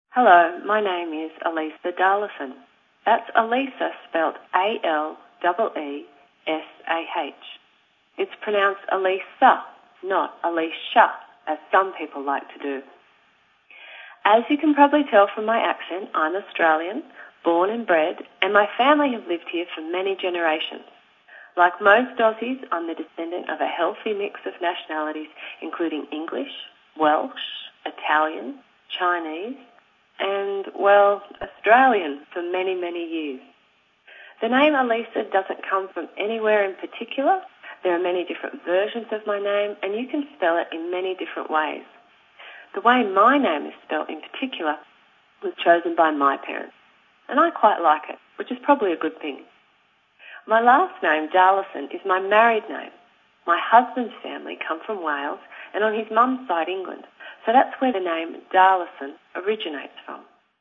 Hello, my name is Alisa Darlison. That's Alisa spelt A-L-E-E-S-A-H. It's pronounced Alisa, not Alicia, as some people like to do. As you can probably tell from my accent, I'm Australian, born and bred, and my family have lived here for many generations. Like most Aussies, I'm the descendant of a healthy mix of nationalities, including English, Welsh, Italian, Chinese, and, well, Australian for many, many years. The name Alisa doesn't come from anywhere in particular. There are many different versions of my name, and you can spell it in many different ways. The way my name is spelled in particular was chosen by my parents, and I quite like it, which is probably a good thing. My last name, Darlison, is my married name. My husband's family come from Wales, and on his mum's side, England. So that's where the name Darlison originates from.